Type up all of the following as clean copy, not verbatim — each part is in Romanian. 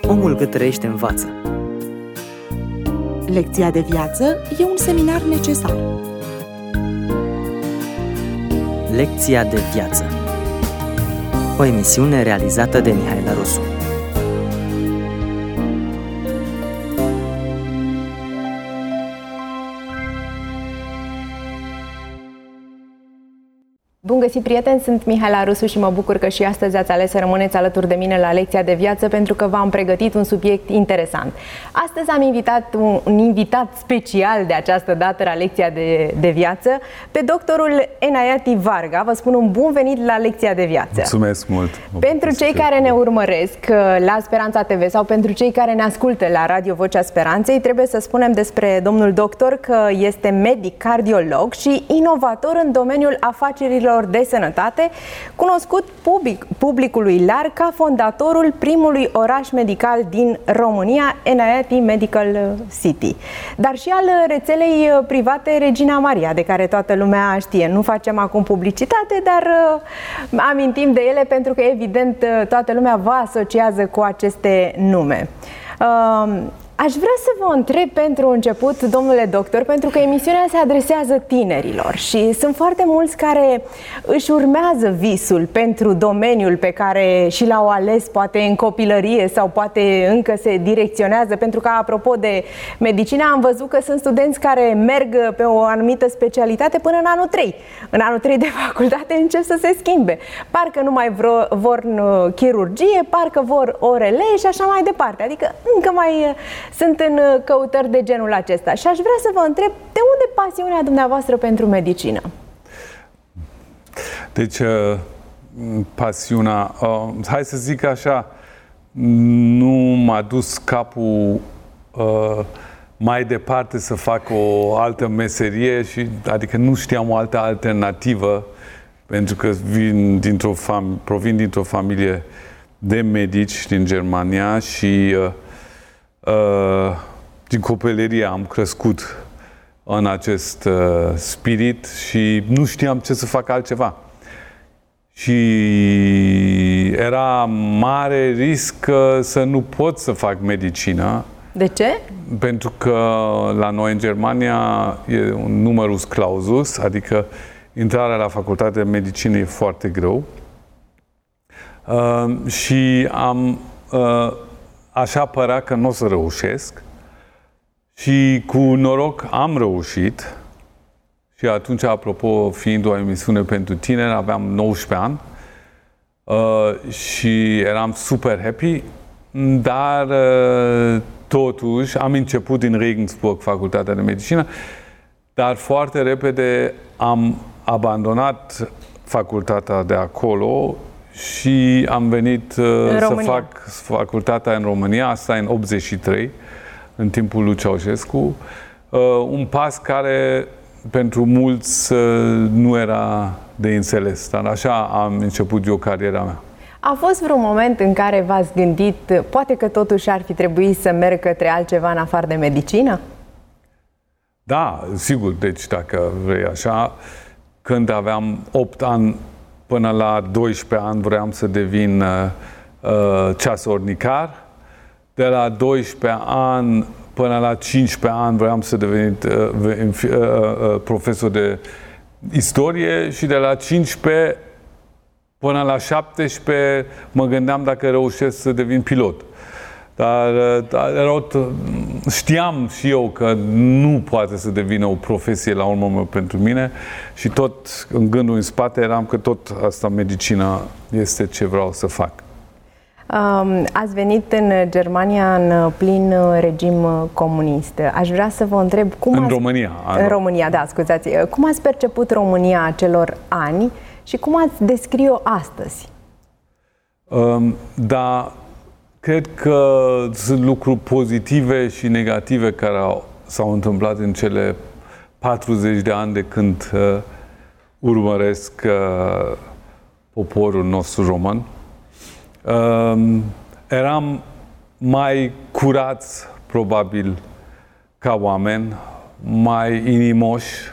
Omul cât trăiește învață. Lecția de viață e un seminar necesar. Lecția de viață. O emisiune realizată de Mihaela Rusu. Bun găsit, prieteni! Sunt Mihaela Rusu și mă bucur că și astăzi ați ales să rămâneți alături de mine la Lecția de Viață, pentru că v-am pregătit un subiect interesant. Astăzi am invitat un invitat special de această dată la Lecția de Viață, pe doctorul Enayati Varga. Vă spun un bun venit la Lecția de Viață. Mulțumesc mult! Pentru cei care ne urmăresc la Speranța TV sau pentru cei care ne ascultă la Radio Vocea Speranței, trebuie să spunem despre domnul doctor că este medic cardiolog și inovator în domeniul afacerilor de sănătate, cunoscut publicului larg ca fondatorul primului oraș medical din România, Enayati Medical City, dar și al rețelei private Regina Maria, de care toată lumea știe. Nu facem acum publicitate, dar amintim de ele pentru că, evident, toată lumea vă asociază cu aceste nume. Aș vrea să vă întreb pentru început, domnule doctor, pentru că emisiunea se adresează tinerilor și sunt foarte mulți care își urmează visul pentru domeniul pe care și l-au ales, poate în copilărie sau poate încă se direcționează, pentru că, apropo de medicină, am văzut că sunt studenți care merg pe o anumită specialitate până în anul 3. În anul 3 de facultate încep să se schimbe. Parcă nu mai vor chirurgie, parcă vor ORL și așa mai departe. Adică încă mai sunt în căutări de genul acesta. Și aș vrea să vă întreb, de unde pasiunea dumneavoastră pentru medicină? Deci, pasiunea, hai să zic așa, nu m-a dus capul mai departe să fac o altă meserie, adică nu știam o altă alternativă, pentru că provin dintr-o familie de medici din Germania și din copilărie am crescut în acest spirit și nu știam ce să fac altceva. Și era mare risc să nu pot să fac medicină. De ce? Pentru că la noi în Germania e un numerus clausus, adică intrarea la facultatea de medicină e foarte greu. Și așa părea că nu o să reușesc și cu noroc am reușit. Și atunci, apropo, fiind o emisiune pentru tineri, aveam 19 ani și eram super happy, dar totuși am început din Regensburg facultatea de medicină, dar foarte repede am abandonat facultatea de acolo și am venit să fac facultatea în România, asta în 83, în timpul lui Ceaușescu. Un pas care pentru mulți nu era de înțeles, dar așa am început eu cariera mea. A fost vreun moment în care v-ați gândit, poate că totuși ar fi trebuit să merg către altceva în afară de medicină? Da, sigur. Deci, dacă vrei așa, când aveam 8 ani până la 12 ani vreau să devin ceasornicar. De la 12 ani până la 15 ani vreau să devin profesor de istorie și de la 15 până la 17 mă gândeam dacă reușesc să devin pilot. Dar știam și eu că nu poate să devină o profesie la urmă pentru mine și tot în gândul în spate eram că tot asta, medicina, este ce vreau să fac. Ați venit în Germania în plin regim comunist. Aș vrea să vă întreb cum România, da, scuzați. Cum ați perceput România acelor ani și cum ați descrie-o astăzi? Da, cred că sunt lucruri pozitive și negative care s-au întâmplat în cele 40 de ani de când urmăresc poporul nostru român. Eram mai curați, probabil, ca oameni, mai inimoși,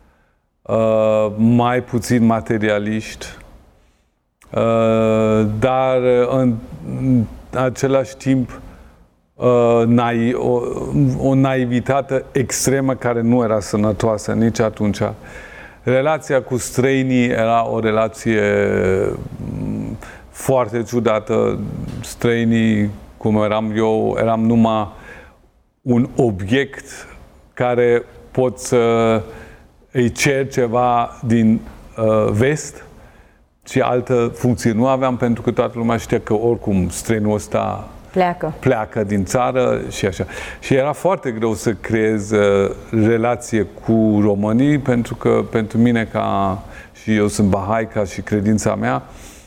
mai puțin materialiști, dar în același timp o naivitate extremă care nu era sănătoasă nici atunci. Relația cu străinii era o relație foarte ciudată. Străinii, cum eram eu, eram numai un obiect care pot să îi cer ceva din vest și altă funcție nu aveam, pentru că toată lumea știa că oricum străinul ăsta pleacă din țară și așa. Și era foarte greu să creez relație cu românii, pentru că pentru mine, și eu sunt Bahai, ca și credința mea,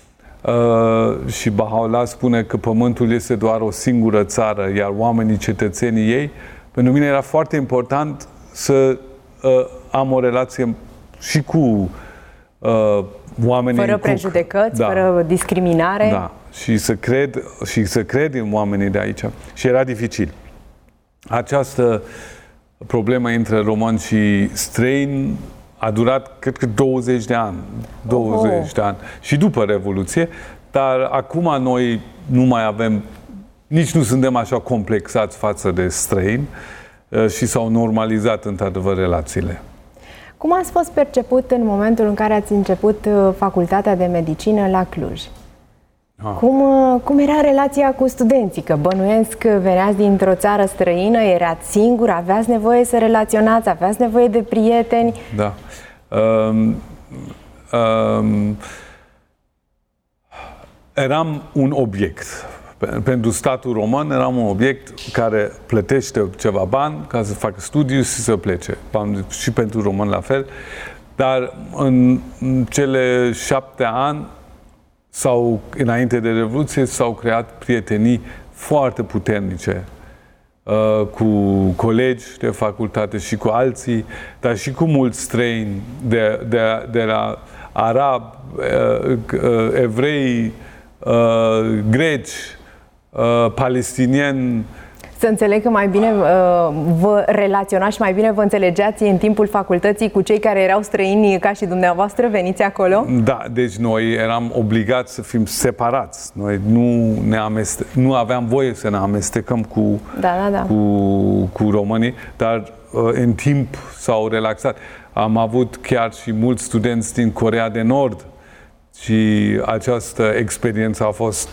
și Baha'u'llah spune că pământul este doar o singură țară, iar oamenii, cetățenii ei, pentru mine era foarte important să am o relație și cu oamenii. Fără prejudecăți, fără discriminare. Da. Și să cred în oamenii de aici. Și era dificil. Această problemă între români și străini a durat, cred că 20 de ani. 20 de ani. Și după Revoluție. Dar acum noi nu mai avem, nici nu suntem așa complexați față de străini și s-au normalizat într-adevăr relațiile. Cum ați fost perceput în momentul în care ați început facultatea de medicină la Cluj? Cum era relația cu studenții? Că bănuiesc că veneați dintr-o țară străină, erați singur, aveați nevoie să relaționați, aveați nevoie de prieteni. Da. Eram un obiect. Pentru statul român eram un obiect care plătește ceva bani ca să facă studiu și să plece. Și pentru român la fel. Dar în cele 7 ani înainte de Revoluție s-au creat prietenii foarte puternice cu colegi de facultate și cu alții, dar și cu mulți străini de la arabi, evrei, greci, palestinieni. Să înțeleg că mai bine vă relaționați și mai bine vă înțelegeați în timpul facultății cu cei care erau străini ca și dumneavoastră veniți acolo? Da, deci noi eram obligați să fim separați. Noi nu aveam voie să ne amestecăm cu românii, dar în timp s-au relaxat. Am avut chiar și mulți studenți din Coreea de Nord și această experiență a fost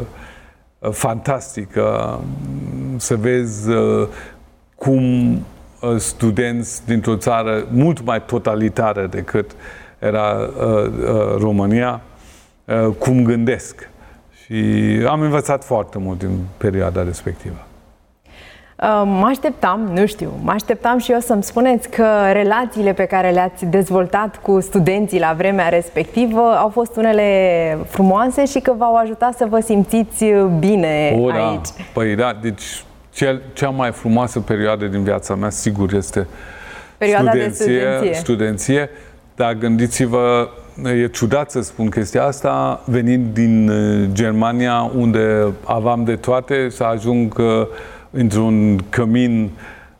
fantastică. Să vezi cum studenți dintr-o țară mult mai totalitară decât era România, cum gândesc. Și am învățat foarte mult din perioada respectivă. Mă așteptam și eu să-mi spuneți că relațiile pe care le-ați dezvoltat cu studenții la vremea respectivă au fost unele frumoase și că v-au ajutat să vă simțiți bine aici. Păi da, deci cea mai frumoasă perioadă din viața mea, sigur, este perioada de studenție. Dar gândiți-vă, e ciudat să spun chestia asta, venind din Germania, unde aveam de toate, să ajung într-un cămin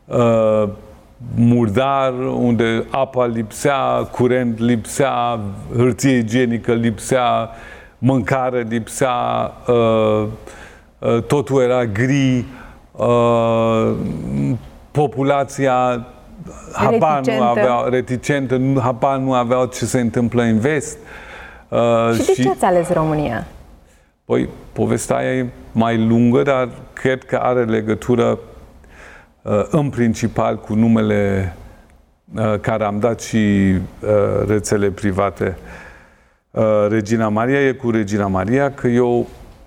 murdar, unde apa lipsea, curent lipsea, hârtie igienică lipsea, mâncare lipsea, totul era gri, populația reticentă, habar nu aveau ce se întâmplă în vest. Și de ce ați ales România? Păi, povestea e mai lungă, dar cred că are legătură în principal cu numele care am dat și rețele private Regina Maria. E cu Regina Maria că eu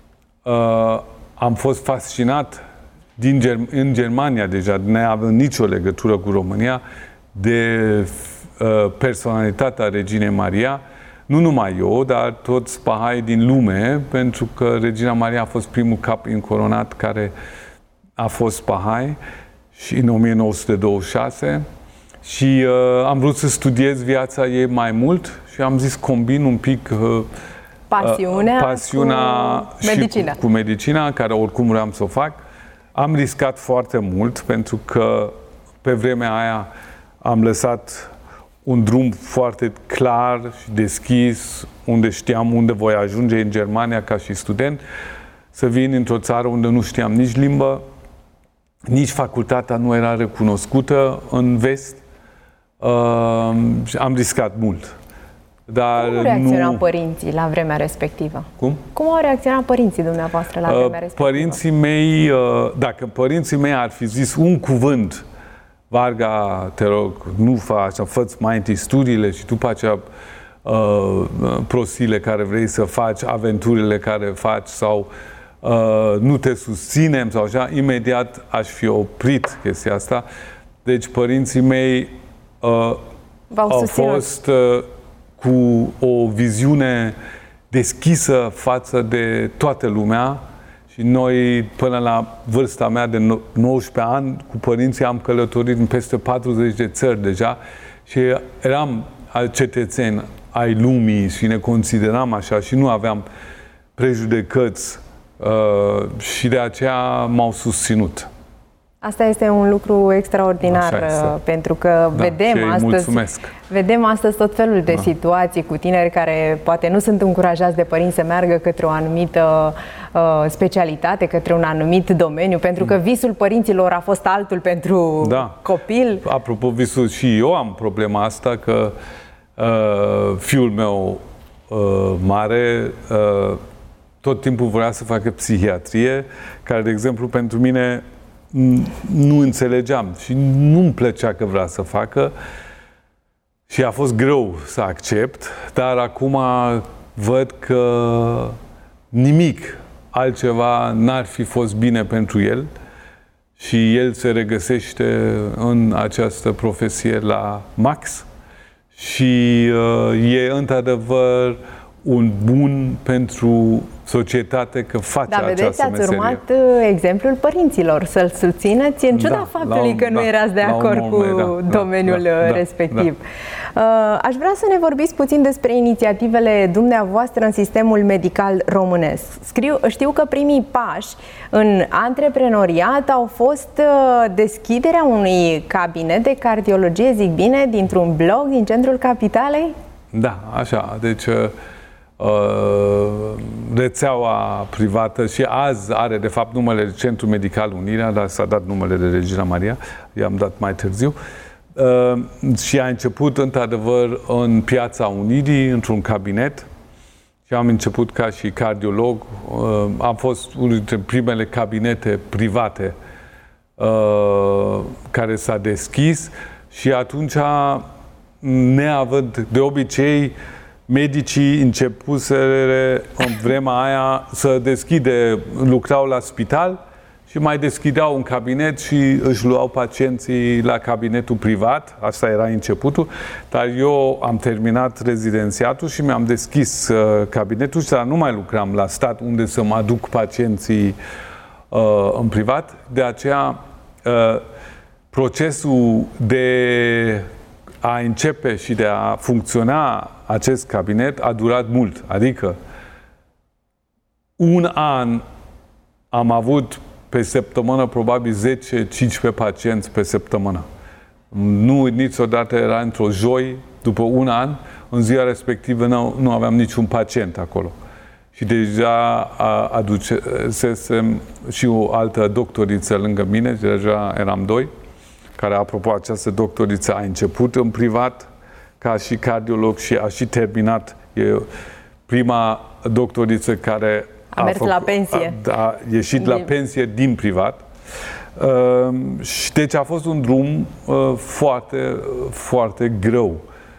am fost fascinat în Germania deja, neavând nicio legătură cu România, de personalitatea Reginei Maria. Nu numai eu, dar toți Bahai din lume, pentru că Regina Maria a fost primul cap încoronat care a fost Bahai și în 1926 și am vrut să studiez viața ei mai mult și am zis combin un pic pasiunea cu medicina. Cu medicina, care oricum vreau să o fac. Am riscat foarte mult pentru că pe vremea aia am lăsat un drum foarte clar și deschis, unde știam unde voi ajunge în Germania ca și student, să vin într-o țară unde nu știam nici limbă, nici facultatea nu era recunoscută în vest. Am riscat mult. Dar cum au reacționat părinții la vremea respectivă? Cum? Cum au reacționat părinții dumneavoastră la vremea respectivă? Părinții mei, dacă părinții mei ar fi zis un cuvânt, Varga, te rog, nu faci, fă-ți mai întâi studiile și după aceea prostiile care vrei să faci, aventurile care faci sau nu te susținem sau așa, imediat aș fi oprit chestia asta. Deci părinții mei au fost cu o viziune deschisă față de toată lumea și noi, până la vârsta mea de 19 ani, cu părinții am călătorit în peste 40 de țări deja și eram cetățeni ai lumii și ne consideram așa și nu aveam prejudecăți și de aceea m-au susținut. Asta este un lucru extraordinar, pentru că vedem astăzi tot felul de situații cu tineri care poate nu sunt încurajați de părinți să meargă către o anumită specialitate, către un anumit domeniu, pentru că visul părinților a fost altul pentru copil. Apropo, visul, și eu am problema asta că fiul meu mare tot timpul vrea să facă psihiatrie, care, de exemplu, pentru mine nu înțelegeam și nu-mi plăcea că vrea să facă și a fost greu să accept, dar acum văd că nimic altceva n-ar fi fost bine pentru el și el se regăsește în această profesie la Max și e într-adevăr un bun pentru societate că face această meserie. Ați urmat exemplul părinților, să-l susțineți în ciuda faptului că nu erați de acord cu domeniul respectiv. Aș vrea să ne vorbiți puțin despre inițiativele dumneavoastră în sistemul medical românesc. Știu că primii pași în antreprenoriat au fost deschiderea unui cabinet de cardiologie, zic bine, dintr-un blog din centrul capitalei? Da, așa. Deci rețeaua privată și azi are de fapt numele de Centru Medical Unirea, dar s-a dat numele de Regina Maria, i-am dat mai târziu, și a început într-adevăr în Piața Unirii, într-un cabinet, și am început ca și cardiolog. Am fost unul dintre primele cabinete private care s-a deschis și atunci, neavând de obicei, medicii începuseră în vremea aia să lucrau la spital și mai deschideau un cabinet și își luau pacienții la cabinetul privat. Asta era începutul. Dar eu am terminat rezidențiatul și mi-am deschis cabinetul și nu mai lucram la stat unde să mă aduc pacienții în privat. De aceea procesul de a începe și de a funcționa acest cabinet a durat mult. Adică un an am avut pe săptămână probabil 10-15 pacienți pe săptămână. Nu niciodată era într-o joi, după un an, în ziua respectivă nu aveam niciun pacient acolo. Și deja aducesem și o altă doctoriță lângă mine, deja eram doi, care, apropo, această doctoriță a început în privat ca și cardiolog și a și terminat. E prima doctoriță care a mers la pensie. A ieșit la pensie din privat. Și deci a fost un drum foarte, foarte greu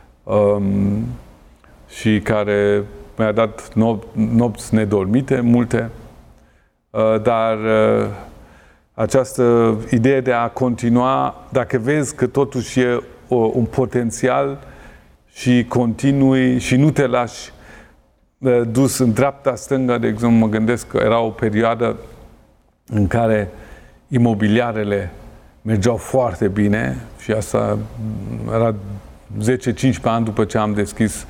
și care mi-a dat nopți nedormite, multe, dar această idee de a continua, dacă vezi că totuși e un potențial și continui și nu te lași dus în dreapta-stânga, de exemplu, mă gândesc că era o perioadă în care imobiliarele mergeau foarte bine și asta era 10-15 ani după ce am deschis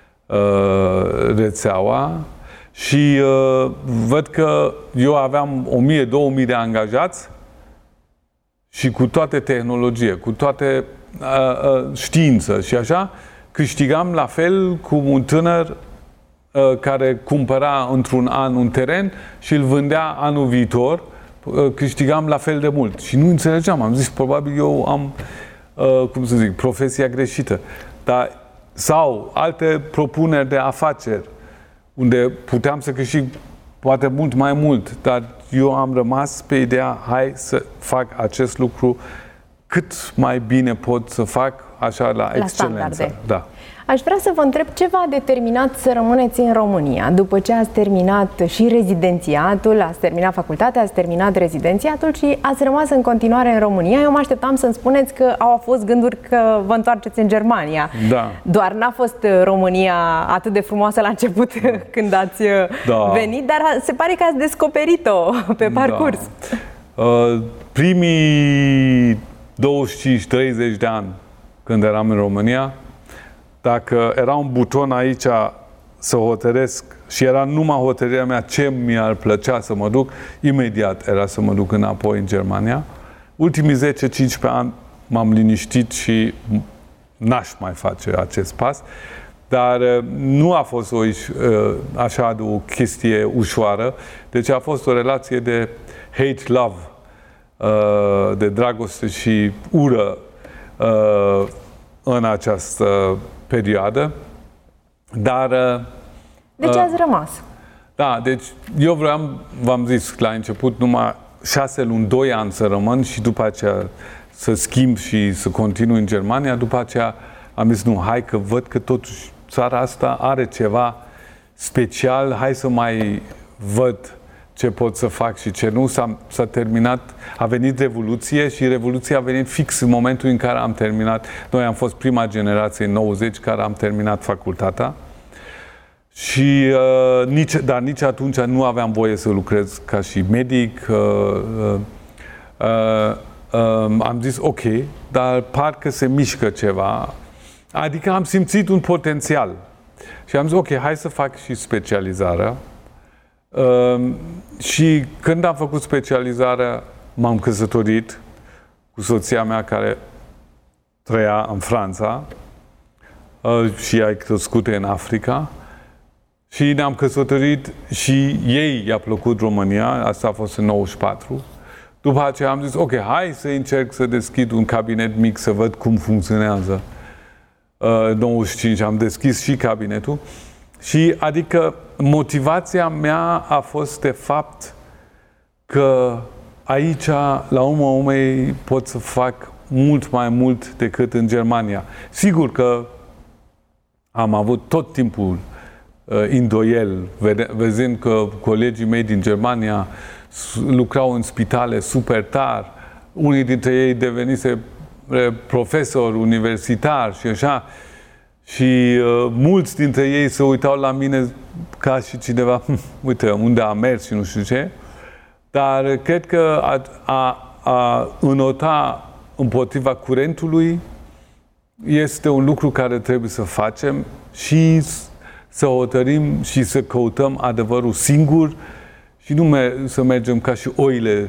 rețeaua și văd că eu aveam 1000-2000 de angajați și cu toate tehnologie, cu toate știință și așa, câștigam la fel cu un tânăr care cumpăra într-un an un teren și îl vândea anul viitor câștigam la fel de mult. Și nu înțelegeam. Am zis, probabil eu am, profesia greșită. Sau alte propuneri de afaceri, unde puteam să câștig poate mult mai mult, dar eu am rămas pe ideea, hai să fac acest lucru cât mai bine pot să fac, așa, la excelență. Standarde. Da. Aș vrea să vă întreb ce v-a determinat să rămâneți în România după ce ați terminat și rezidențiatul, ați terminat facultatea, ați terminat rezidențiatul și ați rămas în continuare în România. Eu mă așteptam să-mi spuneți că au fost gânduri că vă întoarceți în Germania. Da. Doar n-a fost România atât de frumoasă la început când ați venit, dar se pare că ați descoperit-o pe parcurs. Primii 25-30 de ani când eram în România, dacă era un buton aici să hotăresc și era numai hotărârea mea ce mi-ar plăcea să mă duc, imediat era să mă duc înapoi în Germania. Ultimii 10-15 ani m-am liniștit și n-aș mai face acest pas, dar nu a fost așa de o chestie ușoară, deci a fost o relație de hate-love, de dragoste și ură în această perioadă, dar... Deci ați rămas. Da, deci eu v-am zis la început, numai 6 luni, 2 ani să rămân și după aceea să schimb și să continui în Germania. După aceea am zis, nu, hai că văd că totuși țara asta are ceva special, hai să mai văd ce pot să fac și ce nu. S-a terminat, a venit Revoluție și Revoluția a venit fix în momentul în care am terminat. Noi am fost prima generație în 90 care am terminat facultatea și dar nici atunci nu aveam voie să lucrez ca și medic. Am zis ok, dar parcă se mișcă ceva. Adică am simțit un potențial. Și am zis ok, hai să fac și specializarea. Și când am făcut specializarea, m-am căsătorit cu soția mea care trăia în Franța și ea e crescută în Africa și ne-am căsătorit și ei i-a plăcut România, asta a fost în 94. După aceea am zis, ok, hai să încerc să deschid un cabinet mic să văd cum funcționează. 95 am deschis și cabinetul. Și adică motivația mea a fost de fapt că aici, la urma urmei, pot să fac mult mai mult decât în Germania. Sigur că am avut tot timpul îndoiel, văzând că colegii mei din Germania lucrau în spitale super tari, unii dintre ei devenise profesori universitari și așa, și mulți dintre ei se uitau la mine ca și cineva, uite, unde a mers și nu știu ce, dar cred că a înota împotriva curentului este un lucru care trebuie să facem și să hotărim și să căutăm adevărul singur și nu să mergem ca și oile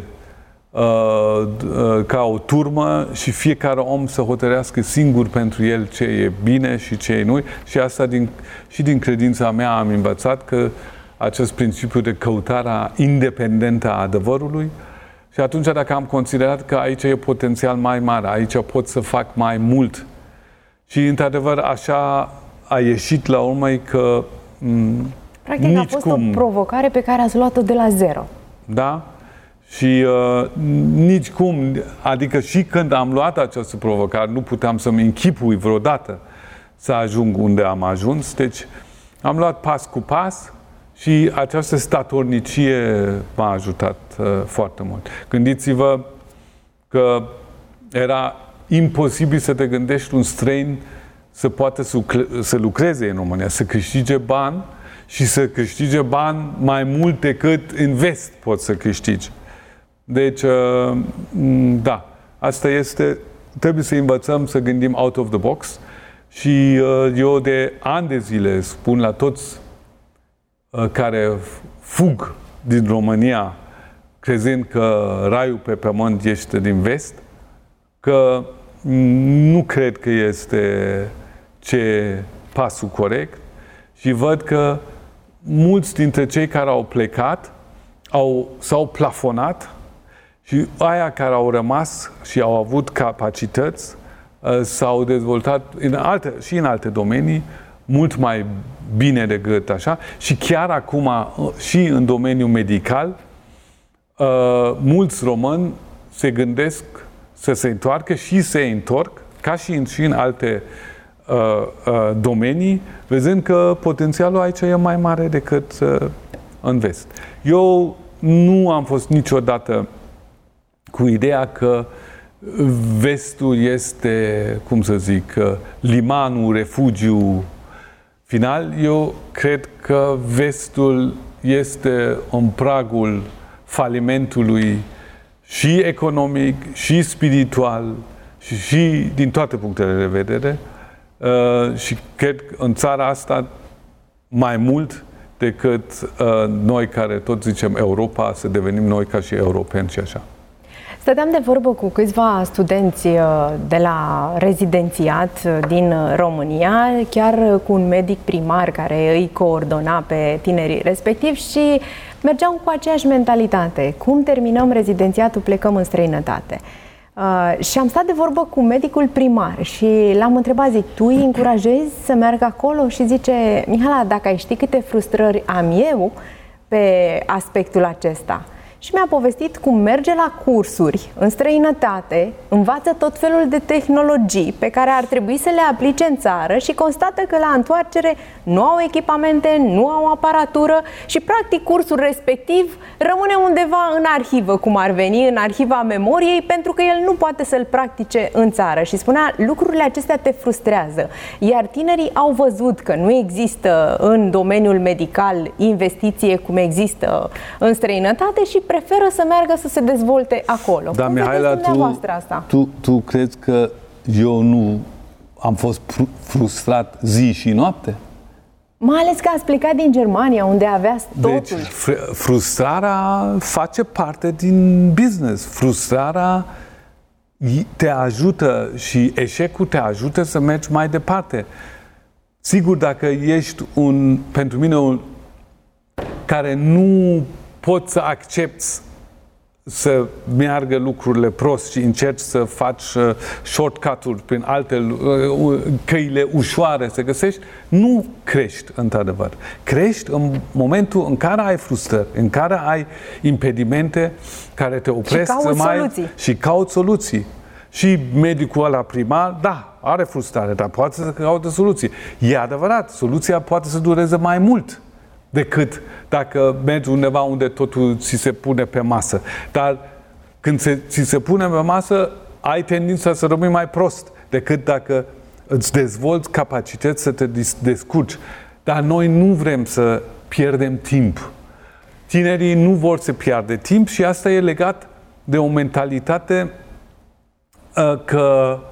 ca o turmă și fiecare om să hotărească singur pentru el ce e bine și ce e nu. Și asta și din credința mea am învățat că acest principiu de căutarea independentă a adevărului și atunci dacă am considerat că aici e potențial mai mare, aici pot să fac mai mult și într-adevăr așa a ieșit la urmă că practic a fost o provocare pe care ați luat-o de la zero. Da? Și nici cum, adică și când am luat această provocare, nu puteam să-mi închipui vreodată să ajung unde am ajuns. Deci am luat pas cu pas și această statornicie m-a ajutat foarte mult. Gândiți-vă că era imposibil să te gândești un străin să poată să lucreze în România, să câștige bani și să câștige bani mai mult decât în vest poți să câștigi. Deci, da, asta este, trebuie să învățăm să gândim out of the box și eu de ani de zile spun la toți care fug din România crezând că raiul pe pământ este din vest, că nu cred că este pasul corect și văd că mulți dintre cei care au plecat s-au plafonat Și aia care au rămas și au avut capacități s-au dezvoltat în alte domenii mult mai bine decât așa. Și chiar acum, și în domeniul medical, mulți români se gândesc să se întoarcă și se întorc, ca și în alte domenii, văzând că potențialul aici e mai mare decât în vest. Eu nu am fost niciodată cu ideea că vestul este, cum să zic, limanul, refugiu final. Eu cred că vestul este în pragul falimentului și economic, și spiritual, și din toate punctele de vedere. Și cred că în țara asta mai mult decât noi care tot zicem Europa, să devenim noi ca și europeni și așa. Stăteam de vorbă cu câțiva studenți de la rezidențiat din România, chiar cu un medic primar care îi coordona pe tinerii respectivi și mergeau cu aceeași mentalitate. Cum terminăm rezidențiatul, plecăm în străinătate. Și am stat de vorbă cu medicul primar și l-am întrebat, zic, tu îi încurajezi să meargă acolo? Și zice, Mihala, dacă ai ști câte frustrări am eu pe aspectul acesta. Și mi-a povestit cum merge la cursuri în străinătate, învață tot felul de tehnologii pe care ar trebui să le aplice în țară și constată că la întoarcere nu au echipamente, nu au aparatură și practic cursul respectiv rămâne undeva în arhivă, cum ar veni, în arhiva memoriei, pentru că el nu poate să-l practice în țară. Și spunea, lucrurile acestea te frustrează. Iar tinerii au văzut că nu există în domeniul medical investiție cum există în străinătate și preferă să meargă să se dezvolte acolo. Da, Mihaela, tu crezi că eu nu am fost frustrat zi și noapte? Mai ales că ați plecat din Germania, unde aveați totul. Deci, frustrarea face parte din business. Frustrarea te ajută și eșecul te ajută să mergi mai departe. Sigur, dacă ești pentru mine care nu poți să accepti să meargă lucrurile prost și încerci să faci shortcut-uri prin alte căile ușoare să găsești, nu crești într-adevăr. Crești în momentul în care ai frustrări, în care ai impedimente care te opresc și cauți soluții. Și medicul ăla primar, da, are frustrare, dar poate să caute soluții. E adevărat, soluția poate să dureze mai mult decât dacă mergi undeva unde totul ți se pune pe masă. Dar când ți se pune pe masă, ai tendința să rămâi mai prost decât dacă îți dezvolți capacități să te descurci. Dar noi nu vrem să pierdem timp. Tinerii nu vor să piardă timp și asta e legat de o mentalitate că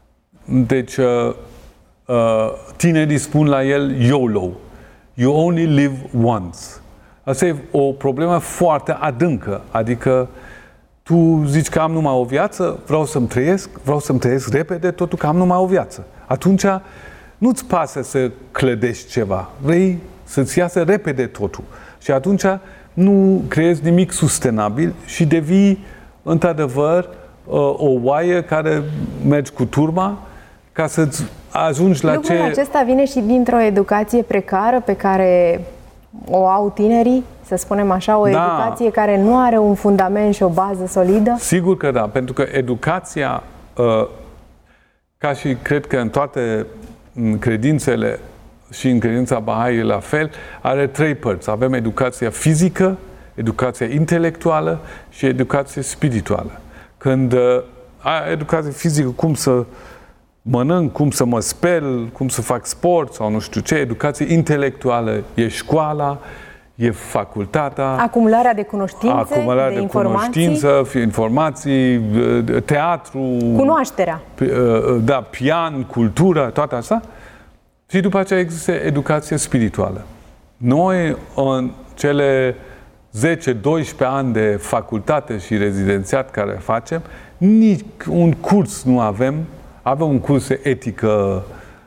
tinerii spun la el YOLO. You only live once. Asta e o problemă foarte adâncă. Adică tu zici că am numai o viață, vreau să-mi trăiesc repede, totul că am numai o viață. Atunci nu-ți pasă să clădești ceva. Vrei să-ți iasă repede totul. Și atunci nu creezi nimic sustenabil și devii, într-adevăr, o oaie care mergi cu turma ca să-ți ajungi la Lucrul acesta vine și dintr-o educație precară pe care o au tinerii, să spunem așa, o educație care nu are un fundament și o bază solidă? Sigur că da, pentru că educația, ca și cred că în toate credințele și în credința Bahai la fel, are trei părți. Avem educația fizică, educația intelectuală și educația spirituală. Când ai educație fizică, cum să mănânc, cum să mă spel, cum să fac sport sau nu știu ce, educație intelectuală e școala, e facultatea. Acumularea de cunoștințe, de informații, teatru. Cunoașterea. Da, pian, cultură, toate astea. Și după aceea există educație spirituală. Noi, în cele 10-12 ani de facultate și rezidențiat care facem, nici un curs nu avem. Avem un curs de etică,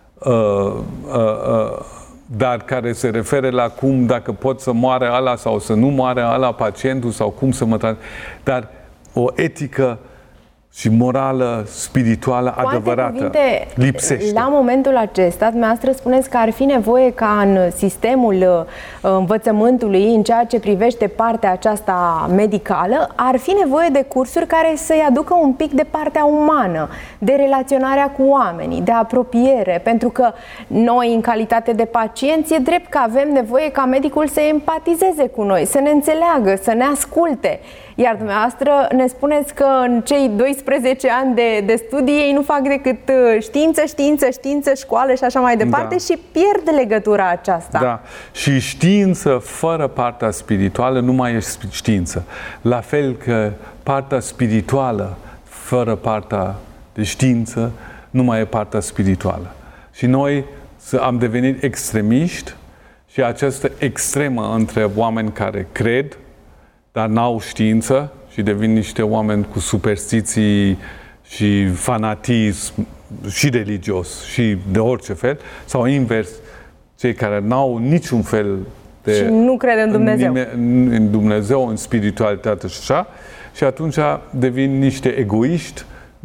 dar care se referă la cum, dacă pot să moare ăla sau să nu moare ăla pacientul sau cum să mă... Dar o etică și morală, spirituală adevărată lipsește. La momentul acesta, dumneavoastră spuneți că ar fi nevoie ca în sistemul învățământului, în ceea ce privește partea aceasta medicală, ar fi nevoie de cursuri care să-i aducă un pic de partea umană, de relaționarea cu oamenii, de apropiere, pentru că noi, în calitate de pacienți, e drept că avem nevoie ca medicul să empatizeze cu noi, să ne înțeleagă, să ne asculte. Iar dumneavoastră ne spuneți că în cei 12 ani de studii ei nu fac decât știință, școală și așa mai departe, și pierd legătura aceasta. Da. Și știință fără partea spirituală nu mai e știință. La fel că partea spirituală fără partea de știință nu mai e partea spirituală. Și noi am devenit extremiști și această extremă între oameni care cred dar n-au știință și devin niște oameni cu superstiții și fanatism și religios și de orice fel, sau invers, cei care n-au niciun fel de... Și nu cred în Dumnezeu. În Dumnezeu, în spiritualitate și așa, și atunci devin niște egoiști,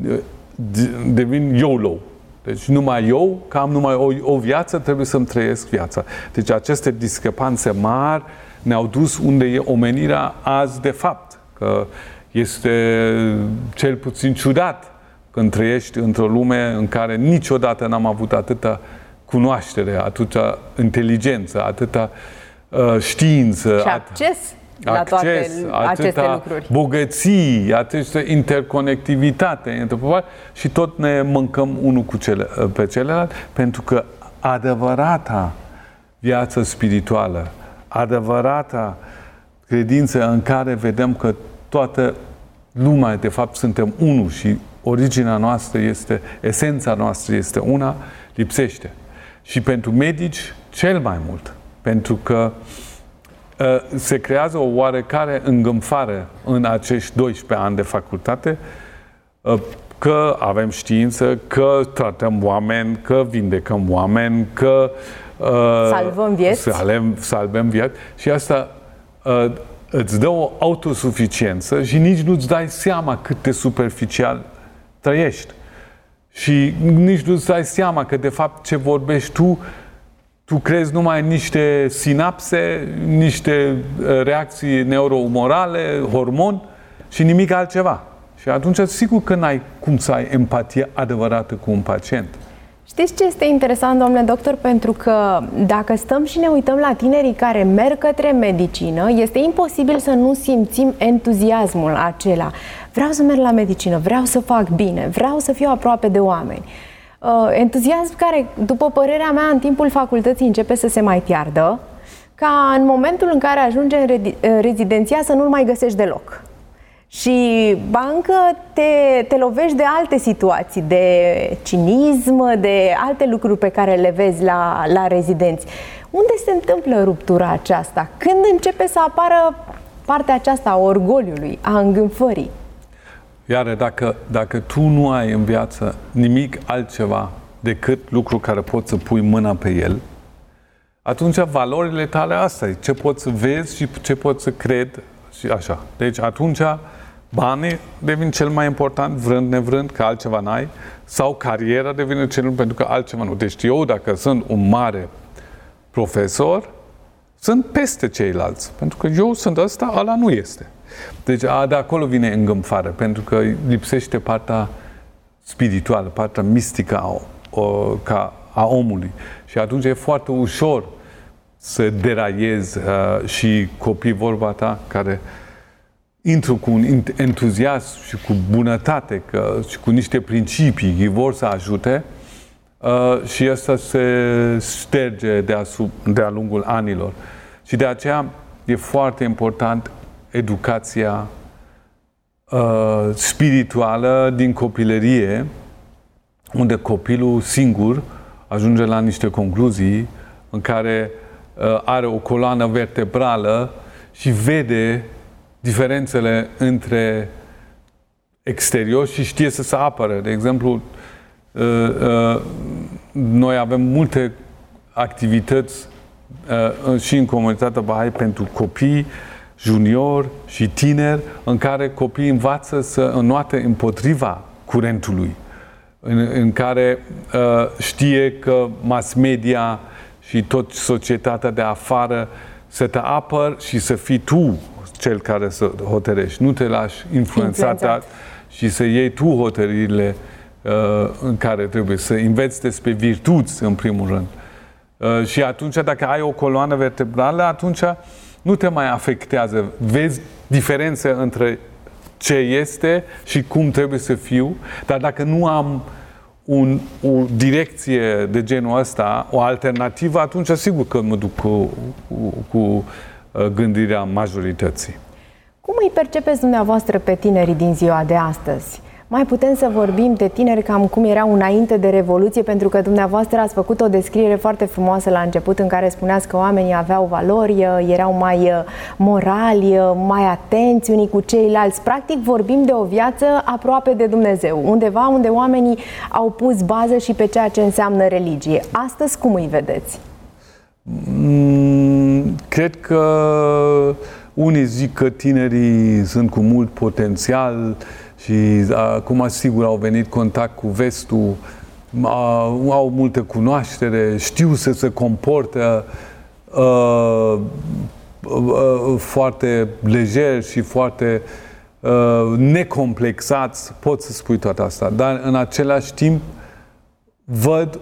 devin YOLO. Deci numai eu, că am numai o viață, trebuie să-mi trăiesc viața. Deci aceste discrepanțe mari ne-au dus unde e omenirea azi de fapt. Că este cel puțin ciudat când trăiești într-o lume în care niciodată n-am avut atâta cunoaștere, atâta inteligență, atâta știință. Și acces la toate aceste lucruri. Bogății, atâta interconectivitate și tot ne mâncăm unul pe celălalt, pentru că adevărata viață spirituală, adevărata credință în care vedem că toată lumea, de fapt, suntem unul și originea noastră este, esența noastră este una, lipsește. Și pentru medici, cel mai mult. Pentru că se creează o oarecare îngânfare în acești 12 ani de facultate, că avem știință, că tratăm oameni, că vindecăm oameni, că salvăm vieți. Salvăm vieți. Și asta îți dă o autosuficiență și nici nu-ți dai seama cât de superficial trăiești. Și nici nu-ți dai seama că, de fapt, ce vorbești tu crezi numai în niște sinapse, niște reacții neuroumorale, hormoni și nimic altceva. Și atunci, sigur că n-ai cum să ai empatie adevărată cu un pacient. Știți ce este interesant, domnule doctor? Pentru că dacă stăm și ne uităm la tinerii care merg către medicină, este imposibil să nu simțim entuziasmul acela. Vreau să merg la medicină, vreau să fac bine, vreau să fiu aproape de oameni. Entuziasm care, după părerea mea, în timpul facultății începe să se mai piardă, ca în momentul în care ajungi în rezidenția să nu-l mai găsești deloc. Și încă te lovești de alte situații, de cinism, de alte lucruri pe care le vezi la rezidenți. Unde se întâmplă ruptura aceasta? Când începe să apară partea aceasta a orgoliului, a îngânfării? Iar dacă tu nu ai în viață nimic altceva decât lucru care poți să pui mâna pe el, atunci valorile tale asta e ce poți să vezi și ce poți să crezi și așa. Deci atunci banii devin cel mai important, vrând nevrând, că altceva n-ai, sau cariera devine cel mai, pentru că altceva nu. Deci eu, dacă sunt un mare profesor, sunt peste ceilalți, pentru că eu sunt ăsta, ăla nu este. Deci de acolo vine îngânfare, pentru că lipsește partea spirituală, partea mistică a omului. Și atunci e foarte ușor să deraiezi și copii, vorba ta, care intră cu un entuziasm și cu bunătate și cu niște principii, ei vor să ajute și asta se șterge de-a lungul anilor. Și de aceea e foarte important educația spirituală din copilărie, unde copilul singur ajunge la niște concluzii în care are o coloană vertebrală și vede diferențele între exterior și știe să se apără. De exemplu, noi avem multe activități și în comunitatea Bahai pentru copii, junior și tineri, în care copiii învață să înnoate împotriva curentului, în care știe că mass media și tot societatea de afară să te apăr și să fii tu cel care să hotărești. Nu te lași influențat și să iei tu hotărârile în care trebuie să înveți despre virtuți, în primul rând. Și atunci, dacă ai o coloană vertebrală, atunci nu te mai afectează. Vezi diferențe între ce este și cum trebuie să fiu, dar dacă nu am o direcție de genul ăsta, o alternativă, atunci sigur că mă duc cu gândirea majorității. Cum îi percepeți dumneavoastră pe tinerii din ziua de astăzi? Mai putem să vorbim de tineri cam cum erau înainte de Revoluție, pentru că dumneavoastră ați făcut o descriere foarte frumoasă la început în care spuneați că oamenii aveau valori, erau mai morali, mai atenți unii cu ceilalți. Practic vorbim de o viață aproape de Dumnezeu, undeva unde oamenii au pus bază și pe ceea ce înseamnă religie. Astăzi cum îi vedeți? Cred că unii zic că tinerii sunt cu mult potențial și acum sigur au venit contact cu vestul, au multă cunoaștere, știu să se comportă foarte lejer și foarte necomplexați, pot să spui toată asta, dar în același timp văd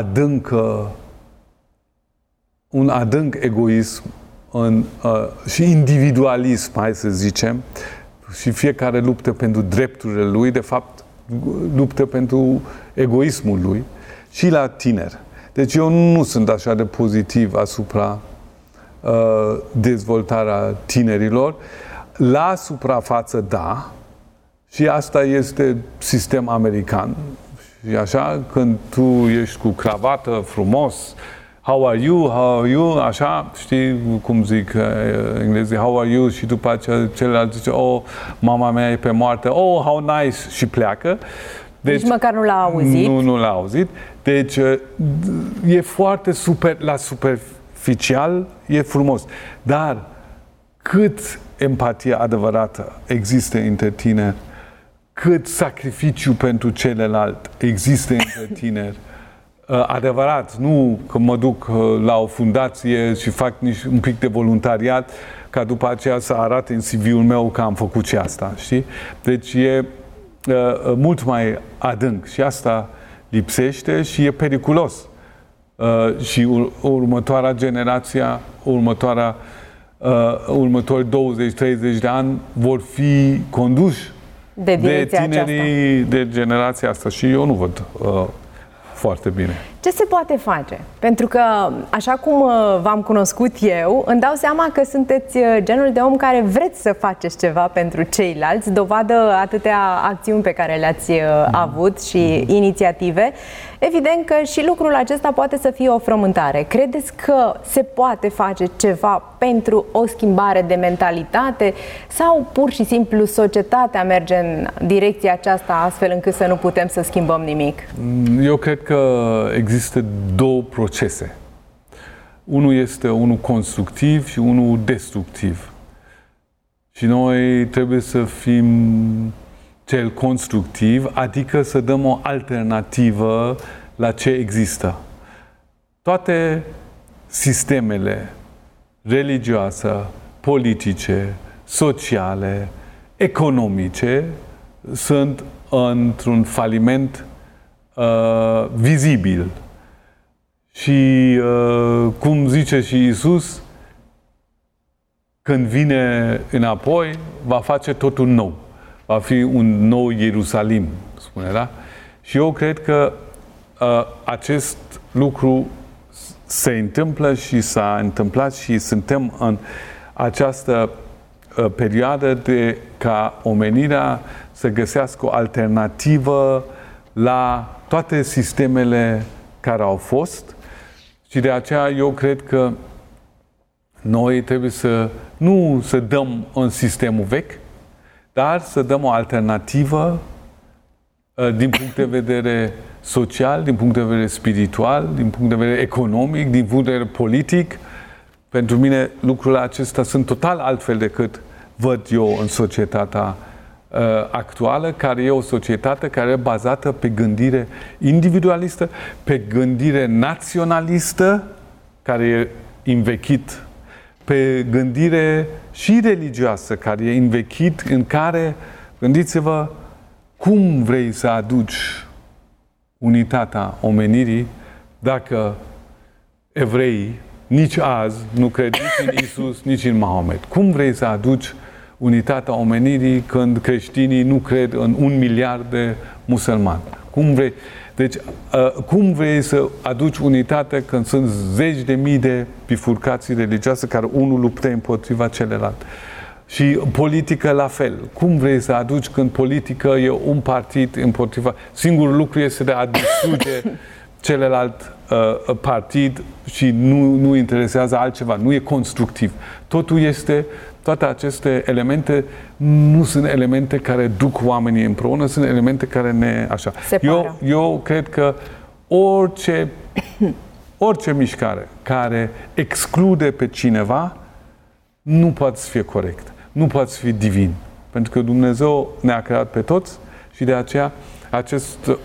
un adânc egoism și individualism, hai să zicem, și fiecare luptă pentru drepturile lui, de fapt luptă pentru egoismul lui și la tineri. Deci eu nu sunt așa de pozitiv asupra dezvoltarea tinerilor. La suprafață, da, și asta este sistem american. Și așa, când tu ești cu cravată, frumos, how are you, așa, știi cum zic englezii, how are you, și după aceea celălalt zice, oh, mama mea e pe moarte, oh, how nice, și pleacă. Deci măcar nu l-a auzit. Nu l-a auzit. Deci e foarte superficial, e frumos. Dar cât empatie adevărată există între tineri, cât sacrificiu pentru celălalt există între tineri, adevărat, nu că mă duc la o fundație și fac un pic de voluntariat ca după aceea să arate în CV-ul meu că am făcut și asta, știi? Deci e mult mai adânc și asta lipsește și e periculos. Și următoarea generație, următorii 20-30 de ani vor fi conduși de tinerii de generația asta și eu nu văd foarte bine. Ce se poate face? Pentru că, așa cum v-am cunoscut eu, îmi dau seama că sunteți genul de om care vreți să faceți ceva pentru ceilalți, dovadă atâtea acțiuni pe care le-ați avut și inițiative. Evident că și lucrul acesta poate să fie o frământare. Credeți că se poate face ceva pentru o schimbare de mentalitate sau pur și simplu societatea merge în direcția aceasta astfel încât să nu putem să schimbăm nimic? Eu cred că există două procese. Unul este unul constructiv și unul destructiv. Și noi trebuie să fim cel constructiv, adică să dăm o alternativă la ce există. Toate sistemele religioase, politice, sociale, economice sunt într-un faliment vizibil. Și cum zice și Iisus, când vine înapoi, va face totul nou. Va fi un nou Ierusalim, spune, da? Și eu cred că acest lucru se întâmplă și s-a întâmplat și suntem în această perioadă de ca omenirea să găsească o alternativă la toate sistemele care au fost și de aceea eu cred că noi trebuie nu să dăm în sistemul vechi, dar să dăm o alternativă din punct de vedere social, din punct de vedere spiritual, din punct de vedere economic, din punct de vedere politic, Pentru mine lucrurile acestea sunt total altfel decât văd eu în societatea actuală, care e o societate care e bazată pe gândire individualistă, pe gândire naționalistă, care e învechit, pe gândire și religioasă, care e învechit, în care, gândiți-vă, cum vrei să aduci unitatea omenirii dacă evreii nici azi nu cred nici în Isus, nici în Mahomet? Cum vrei să aduci unitatea omenirii când creștinii nu cred în 1 miliard de musulmani? Cum vrei? Deci, cum vrei să aduci unitate când sunt zeci de mii de bifurcații religioase care unul luptă împotriva celălalt? Și politică la fel. Cum vrei să aduci când politică e un partid împotriva... Singurul lucru este de a distruge celălalt partid și nu interesează altceva. Nu e constructiv. Toate aceste elemente nu sunt elemente care duc oamenii împreună, sunt elemente care ne... Așa. Eu cred că orice mișcare care exclude pe cineva nu poate să fie corect. Nu poate să fie divin. Pentru că Dumnezeu ne-a creat pe toți și de aceea această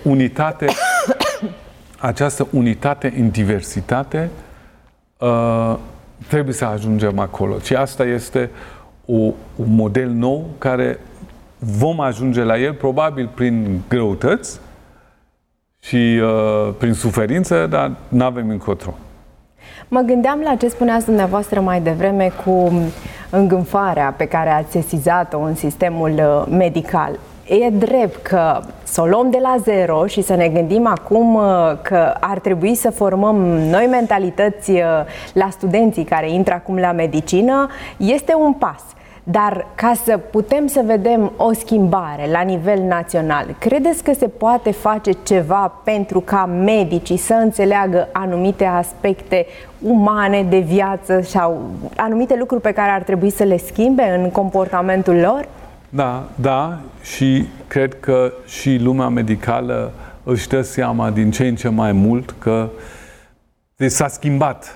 unitate în diversitate trebuie să ajungem acolo. Și asta este un model nou care vom ajunge la el probabil prin greutăți și prin suferință, dar nu avem încotro. Mă gândeam la ce spuneați dumneavoastră mai devreme cu îngânfarea pe care ați sesizat-o în sistemul medical. E drept că să o luăm de la zero și să ne gândim acum că ar trebui să formăm noi mentalități la studenții care intră acum la medicină, este un pas. Dar ca să putem să vedem o schimbare la nivel național, credeți că se poate face ceva pentru ca medicii să înțeleagă anumite aspecte umane de viață sau anumite lucruri pe care ar trebui să le schimbe în comportamentul lor? Da, și cred că și lumea medicală își dă seama din ce în ce mai mult că s-a schimbat,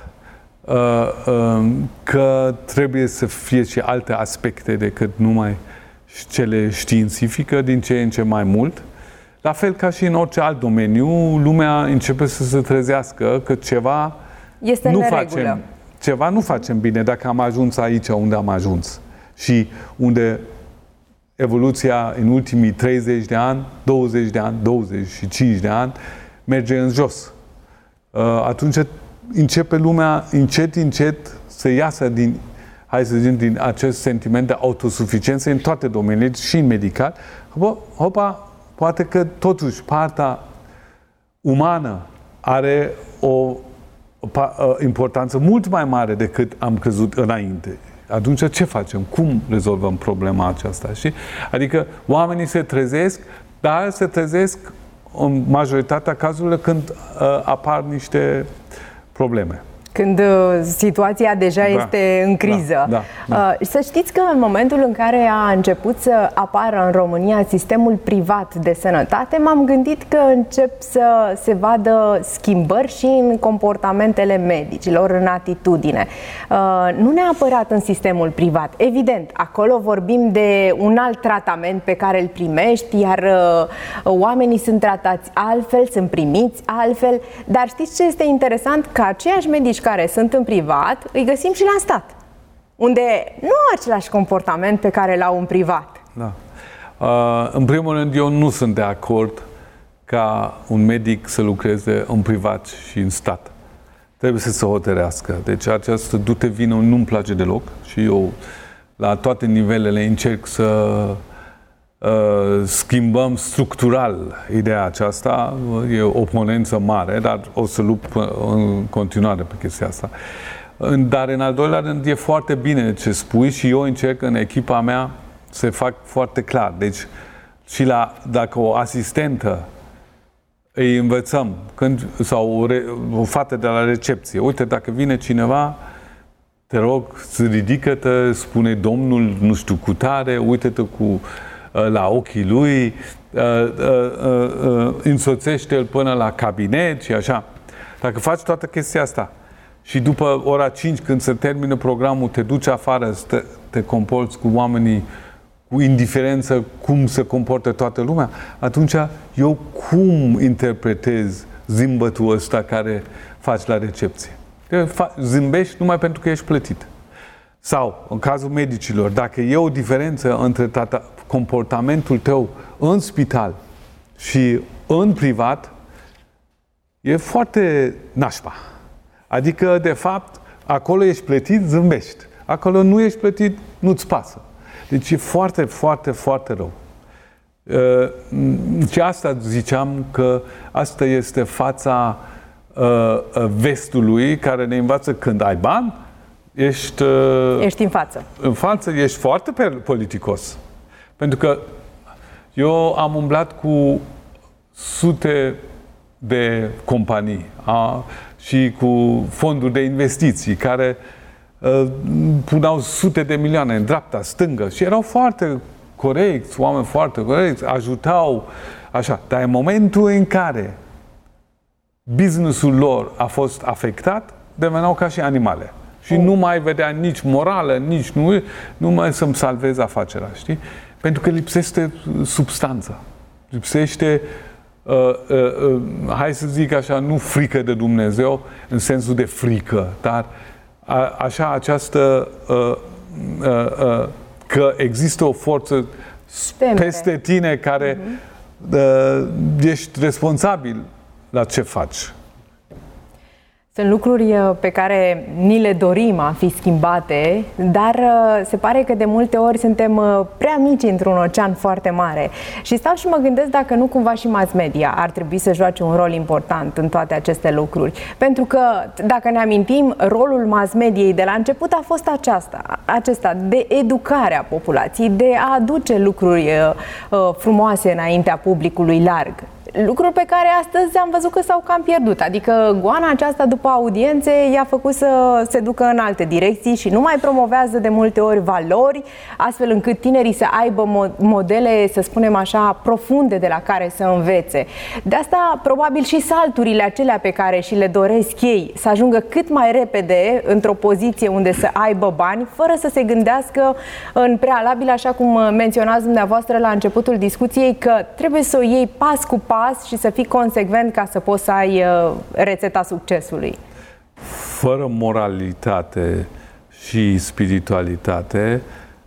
că trebuie să fie și alte aspecte decât numai cele științifice din ce în ce mai mult. La fel ca și în orice alt domeniu, lumea începe să se trezească că ceva nu facem bine dacă am ajuns aici unde am ajuns și unde evoluția în ultimii 30 de ani, 20 de ani, 25 de ani merge în jos. Atunci începe lumea încet să iasă din acest sentiment de autosuficiență în toate domeniile și în medical. Poate că totuși partea umană are o importanță mult mai mare decât am crezut înainte. Atunci ce facem? Cum rezolvăm problema aceasta? Adică oamenii se trezesc, dar se trezesc în majoritatea cazurilor când apar niște probleme. Când situația deja este în criză. Da. Să știți că în momentul în care a început să apară în România sistemul privat de sănătate, m-am gândit că încep să se vadă schimbări și în comportamentele medicilor, în atitudine. Nu neapărat în sistemul privat. Evident, acolo vorbim de un alt tratament pe care îl primești, iar oamenii sunt tratați altfel, sunt primiți altfel. Dar știți ce este interesant? Că aceiași medici care sunt în privat, îi găsim și la stat, unde nu au același comportament pe care l-au în privat. Da. În primul rând, eu nu sunt de acord ca un medic să lucreze în privat și în stat. Trebuie să se hotărească. Deci această du-te vină nu-mi place deloc și eu la toate nivelele încerc să schimbăm structural ideea aceasta. E o oponență mare, dar o să lupt în continuare pe chestia asta. Dar în al doilea rând e foarte bine ce spui și eu încerc în echipa mea să fac foarte clar. Deci și dacă o asistentă îi învățăm sau o fată de la recepție, uite, dacă vine cineva, te rog, ridică-te, spune domnul, nu știu, cu tare, uite-te la ochii lui, însoțește-l până la cabinet și așa. Dacă faci toată chestia asta și după ora 5, când se termină programul, te duci afară, te comporți cu oamenii cu indiferență, cum se comportă toată lumea, atunci eu cum interpretez zâmbătul ăsta care faci la recepție? Zâmbești numai pentru că ești plătit. Sau, în cazul medicilor, dacă e o diferență între comportamentul tău în spital și în privat, e foarte nașpa. Adică, de fapt, acolo ești plătit, zâmbești. Acolo nu ești plătit, nu-ți pasă. Deci e foarte, foarte, foarte rău. Și asta ziceam că asta este fața vestului care ne învață când ai bani, ești în față. În față, ești foarte politicos. Pentru că eu am umblat cu sute de companii și cu fonduri de investiții care puneau sute de milioane în dreapta, stângă și erau foarte corecți, oameni foarte corecți, ajutau așa. Dar în momentul în care businessul lor a fost afectat, deveneau ca și animale. Și nu mai vedea nici morală, nici nu mai să-mi salveze afacerea, știi? Pentru că lipsește substanța. Lipsește, hai să zic așa, nu frică de Dumnezeu în sensul de frică, dar așa această că există o forță peste tine care ești responsabil la ce faci. Sunt lucruri pe care ni le dorim a fi schimbate, dar se pare că de multe ori suntem prea mici într-un ocean foarte mare. Și stau și mă gândesc dacă nu cumva și mass media ar trebui să joace un rol important în toate aceste lucruri. Pentru că, dacă ne amintim, rolul mass mediei de la început a fost acesta de educare a populației, de a aduce lucruri frumoase înaintea publicului larg. Lucruri pe care astăzi am văzut că s-au cam pierdut. Adică goana aceasta după audiențe i-a făcut să se ducă în alte direcții și nu mai promovează de multe ori valori, astfel încât tinerii să aibă modele, să spunem așa, profunde de la care să învețe. De asta, probabil și salturile acelea pe care și le doresc ei, să ajungă cât mai repede într-o poziție unde să aibă bani, fără să se gândească în prealabil, așa cum menționați dumneavoastră la începutul discuției, că trebuie să o iei pas cu pas și să fii consecvent ca să poți să ai rețeta succesului. Fără moralitate și spiritualitate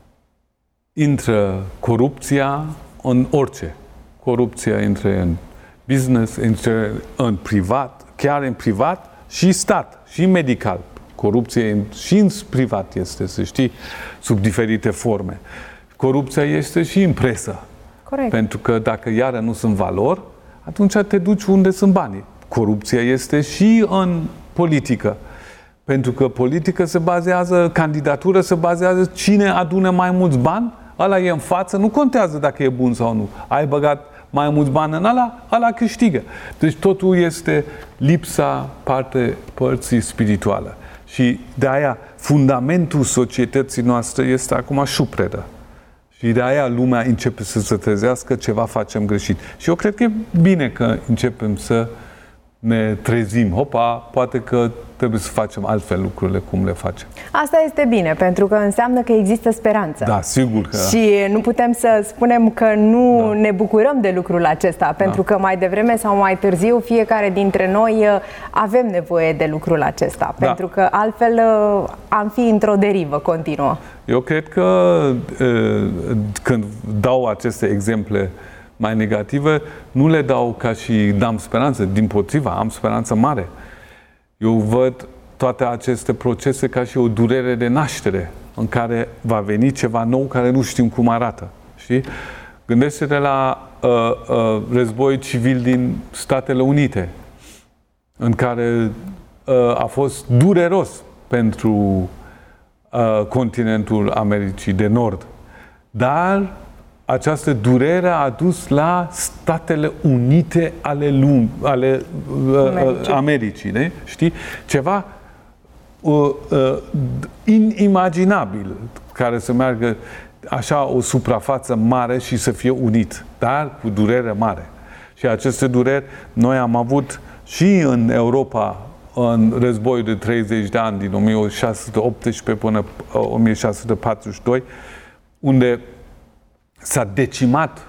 intră corupția în orice. Corupția intră în business, intră în privat, chiar în privat și stat, și medical. Corupția și în privat este, să știi, sub diferite forme. Corupția este și în presă. Corect. Pentru că dacă iară nu sunt valori, atunci te duci unde sunt banii. Corupția este și în politică. Pentru că politica se bazează, candidatura se bazează cine adună mai mulți bani, ăla e în față, nu contează dacă e bun sau nu. Ai băgat mai mulți bani în ăla câștigă. Deci totul este lipsa părții spirituală. Și de aia fundamentul societății noastre este acum șupredă. Și de aia lumea începe să se trezească, ceva facem greșit. Și eu cred că e bine că începem să ne trezim. Hopa, poate că trebuie să facem altfel lucrurile cum le facem. Asta este bine, pentru că înseamnă că există speranță. Da, sigur că... Și nu putem să spunem că nu ne bucurăm de lucrul acesta, pentru că mai devreme sau mai târziu fiecare dintre noi avem nevoie de lucrul acesta, pentru că altfel am fi într-o derivă continuă. Eu cred că când dau aceste exemple mai negative, nu le dau ca și dăm speranță, dimpotriva, am speranță mare. Eu văd toate aceste procese ca și o durere de naștere, în care va veni ceva nou care nu știm cum arată. Știi? Gândește-te la război civil din Statele Unite, în care a fost dureros pentru continentul Americii de Nord. Dar această durere a dus la Statele Unite ale Americii. Ne? Știi? Ceva inimaginabil care să meargă așa o suprafață mare și să fie unit, dar cu durere mare. Și aceste dureri noi am avut și în Europa în războiul de 30 de ani, din 1618 până 1642, unde s-a decimat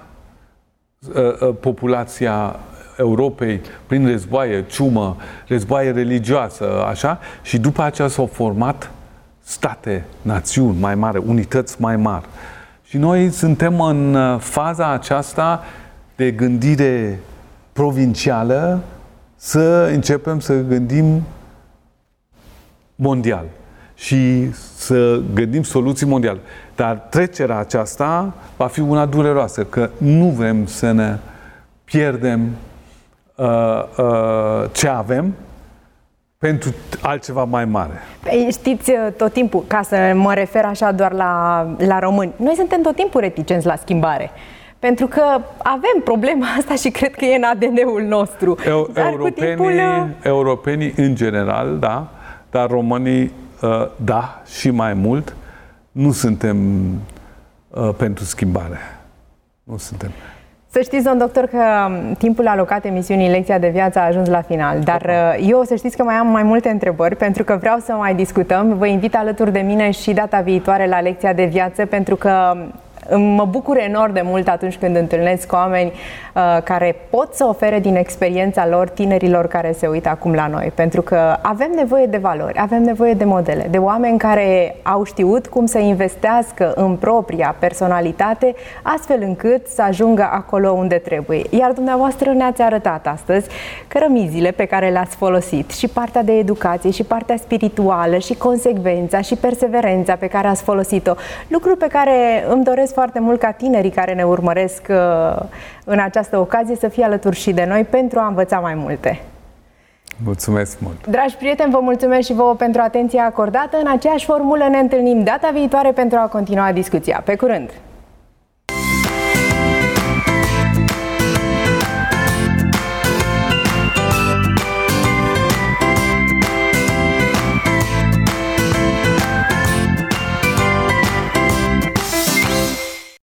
populația Europei prin războaie, ciumă, războaie religioasă, așa, și după aceea s-au format state, națiuni mai mari, unități mai mari. Și noi suntem în faza aceasta de gândire provincială, să începem să gândim mondial și să gândim soluții mondiale. Dar trecerea aceasta va fi una dureroasă, că nu vrem să ne pierdem ce avem pentru altceva mai mare. Știți, tot timpul, ca să mă refer așa doar la români, noi suntem tot timpul reticenți la schimbare. Pentru că avem problema asta și cred că e în ADN-ul nostru. Europenii în general, da, dar românii, da, și mai mult, nu suntem pentru schimbare. Nu suntem. Să știți, domn doctor, că timpul alocat emisiunii Lecția de Viață a ajuns la final, dar eu să știți că mai am mai multe întrebări, pentru că vreau să mai discutăm. Vă invit alături de mine și data viitoare la Lecția de Viață, pentru că mă bucur enorm de mult atunci când întâlnesc oameni care pot să ofere din experiența lor tinerilor care se uită acum la noi. Pentru că avem nevoie de valori, avem nevoie de modele, de oameni care au știut cum să investească în propria personalitate, astfel încât să ajungă acolo unde trebuie. Iar dumneavoastră ne-ați arătat astăzi cărămizile pe care le-ați folosit, și partea de educație, și partea spirituală, și consecvența, și perseverența pe care ați folosit-o. Lucruri pe care îmi doresc foarte mult ca tinerii care ne urmăresc în această ocazie să fie alături și de noi pentru a învăța mai multe. Mulțumesc mult! Dragi prieteni, vă mulțumesc și vouă pentru atenția acordată. În aceeași formulă ne întâlnim data viitoare pentru a continua discuția. Pe curând!